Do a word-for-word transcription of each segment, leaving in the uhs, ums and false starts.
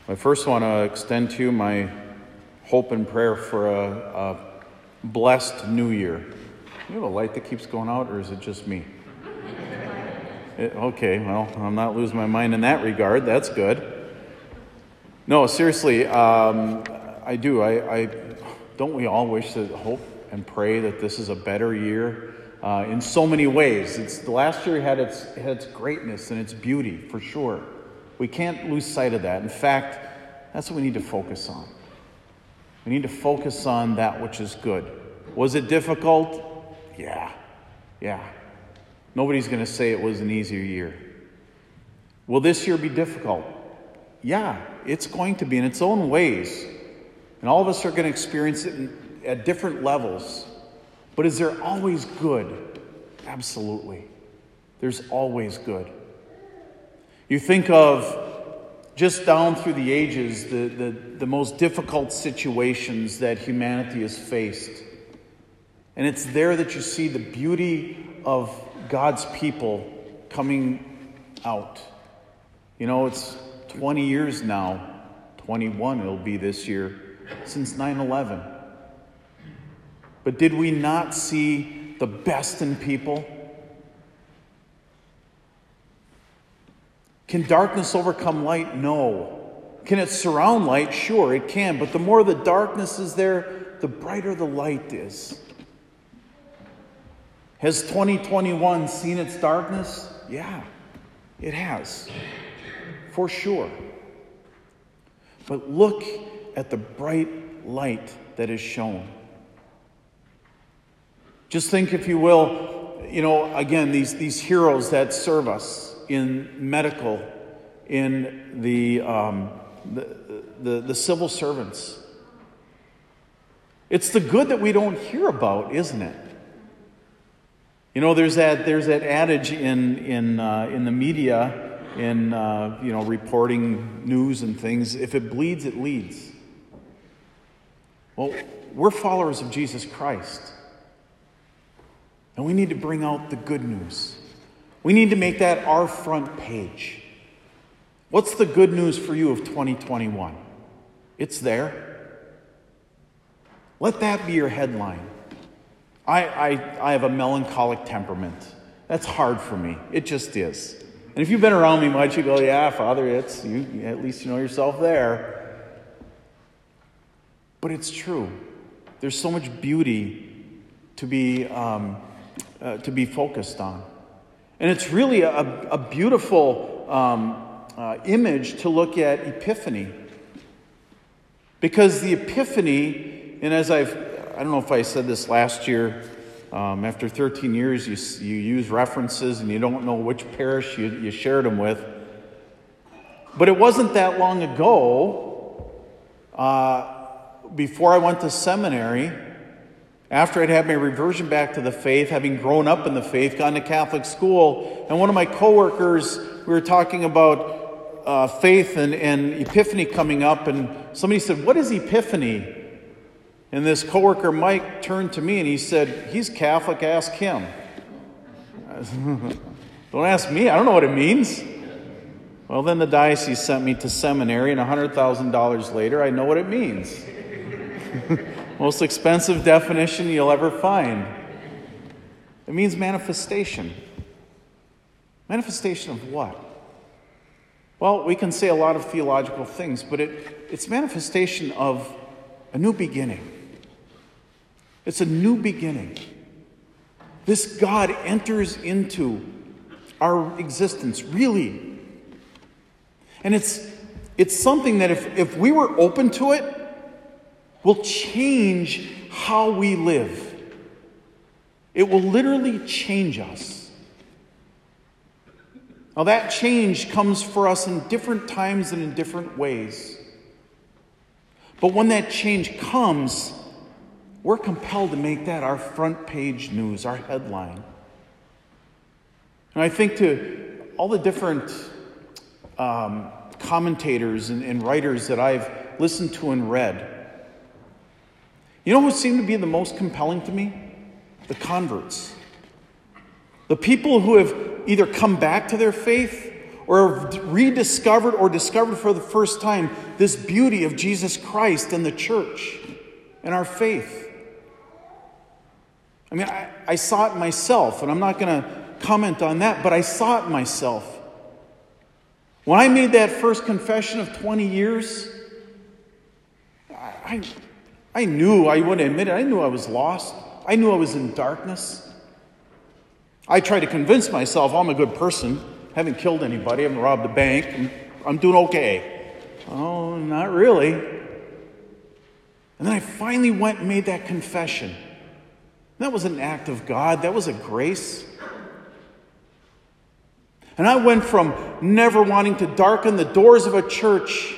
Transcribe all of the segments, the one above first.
I first want to extend to you my hope and prayer for a, a blessed new year. You have a light that keeps going out, or is it just me? It, okay, well, I'm not losing my mind in that regard. That's good. No, seriously, um, I do. I, I don't we all wish to hope and pray that this is a better year uh, in so many ways. It's the last year had its had its greatness and its beauty for sure. We can't lose sight of that. In fact, that's what we need to focus on. We need to focus on that which is good. Was it difficult? Yeah, yeah. Nobody's going to say it was an easier year. Will this year be difficult? Yeah, it's going to be in its own ways. And all of us are going to experience it in, at different levels. But is there always good? Absolutely. There's always good. You think of just down through the ages, the, the, the most difficult situations that humanity has faced. And it's there that you see the beauty of God's people coming out. You know, it's twenty years now, twenty-one it'll be this year, since nine eleven. But did we not see the best in people? Can darkness overcome light? No. Can it surround light? Sure, it can. But the more the darkness is there, the brighter the light is. Has twenty twenty-one seen its darkness? Yeah, it has. For sure. But look at the bright light that is shown. Just think, if you will, you know, again, these, these heroes that serve us in medical, in the, um, the, the, the civil servants. It's the good that we don't hear about, isn't it? You know, there's that there's that adage in in uh, in the media, in uh, you know, reporting news and things. If it bleeds, it leads. Well, we're followers of Jesus Christ, and we need to bring out the good news. We need to make that our front page. What's the good news for you of twenty twenty-one? It's there. Let that be your headline. I, I, I have a melancholic temperament. That's hard for me. It just is. And if you've been around me much, you go, yeah, Father, it's you. At least you know yourself there. But it's true. There's so much beauty to be um, uh, to be focused on. And it's really a, a beautiful um, uh, image to look at Epiphany. Because the Epiphany, and as I've, I don't know if I said this last year, um, after thirteen years you, you use references and you don't know which parish you, you shared them with. But it wasn't that long ago, uh, before I went to seminary, after I'd had my reversion back to the faith, having grown up in the faith, gone to Catholic school, and one of my coworkers, we were talking about uh, faith and, and Epiphany coming up, and somebody said, "What is Epiphany?" And this coworker, Mike, turned to me and he said, "He's Catholic, ask him." Don't ask me, I don't know what it means. Well, then the diocese sent me to seminary, and one hundred thousand dollars later, I know what it means. Most expensive definition you'll ever find. It means manifestation. Manifestation of what? Well, we can say a lot of theological things, but it, it's manifestation of a new beginning. It's a new beginning. This God enters into our existence, really. And it's, it's something that if, if we were open to it, will change how we live. It will literally change us. Now that change comes for us in different times and in different ways. But when that change comes, we're compelled to make that our front page news, our headline. And I think to all the different um, commentators and, and writers that I've listened to and read, you know who seemed to be the most compelling to me? The converts. The people who have either come back to their faith or have rediscovered or discovered for the first time this beauty of Jesus Christ and the church and our faith. I mean, I, I saw it myself, and I'm not going to comment on that, but I saw it myself. When I made that first confession of twenty years, I, I knew, I wouldn't admit it, I knew I was lost. I knew I was in darkness. I tried to convince myself I'm a good person. I haven't killed anybody. I haven't robbed a bank. I'm, I'm doing okay. Oh, not really. And then I finally went and made that confession. That was an act of God. That was a grace. And I went from never wanting to darken the doors of a church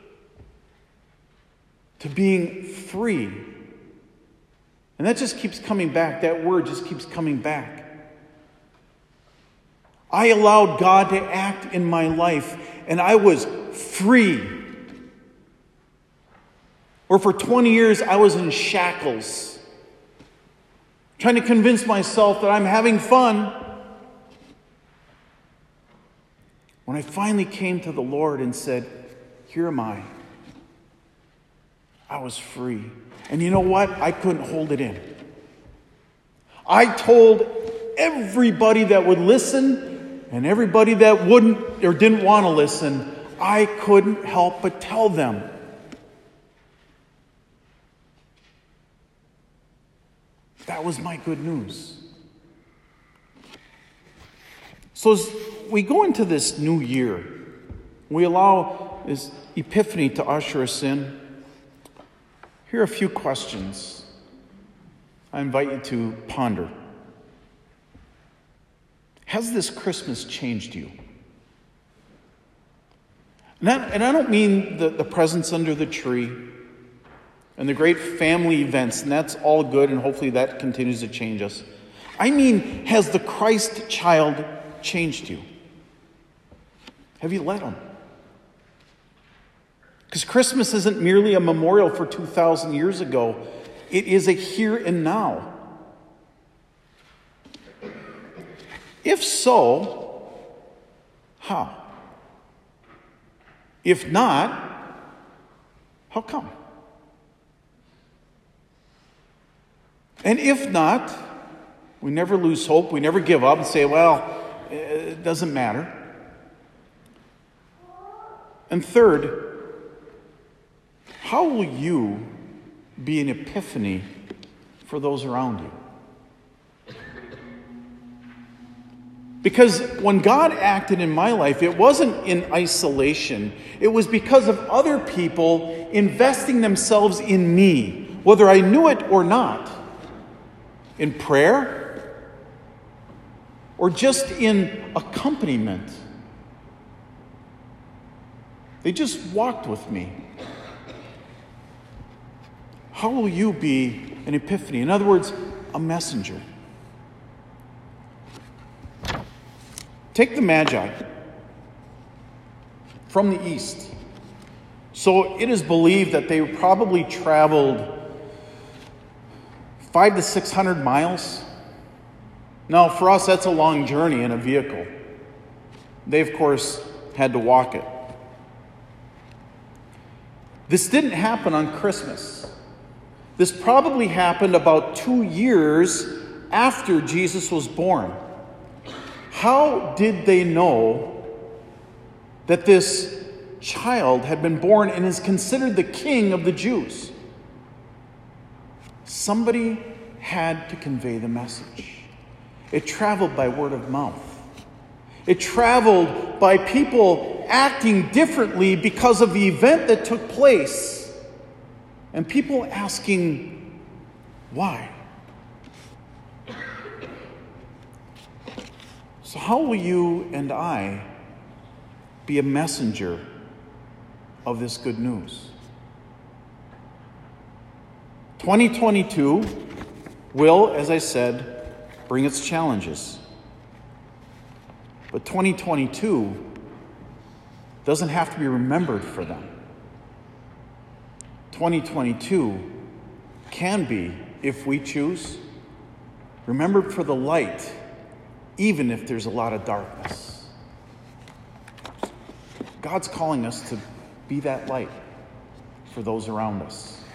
to being free. And that just keeps coming back. That word just keeps coming back. I allowed God to act in my life, and I was free. Or for twenty years, I was in shackles, trying to convince myself that I'm having fun. When I finally came to the Lord and said, here am I, I was free. And you know what? I couldn't hold it in. I told everybody that would listen and everybody that wouldn't or didn't want to listen, I couldn't help but tell them. That was my good news. So as we go into this new year, we allow this Epiphany to usher us in. Here are a few questions I invite you to ponder. Has this Christmas changed you? And I, and I don't mean the, the presents under the tree and the great family events, and that's all good, and hopefully that continues to change us. I mean, has the Christ child changed you? Have you let him? Because Christmas isn't merely a memorial for two thousand years ago. It is a here and now. If so, how? If not, how come? And if not, we never lose hope. We never give up and say, well, it doesn't matter. And third, how will you be an epiphany for those around you? Because when God acted in my life, it wasn't in isolation. It was because of other people investing themselves in me, whether I knew it or not, in prayer or just in accompaniment. They just walked with me. How will you be an epiphany? In other words, a messenger. Take the Magi from the east. So it is believed that they probably traveled five to six hundred miles. Now, for us, that's a long journey in a vehicle. They, of course, had to walk it. This didn't happen on Christmas. This probably happened about two years after Jesus was born. How did they know that this child had been born and is considered the king of the Jews? Somebody had to convey the message. It traveled by word of mouth. It traveled by people acting differently because of the event that took place. And people asking, why? So how will you and I be a messenger of this good news? twenty twenty-two will, as I said, bring its challenges. But twenty twenty-two doesn't have to be remembered for them. twenty twenty-two can be, if we choose, remembered for the light, even if there's a lot of darkness. God's calling us to be that light for those around us.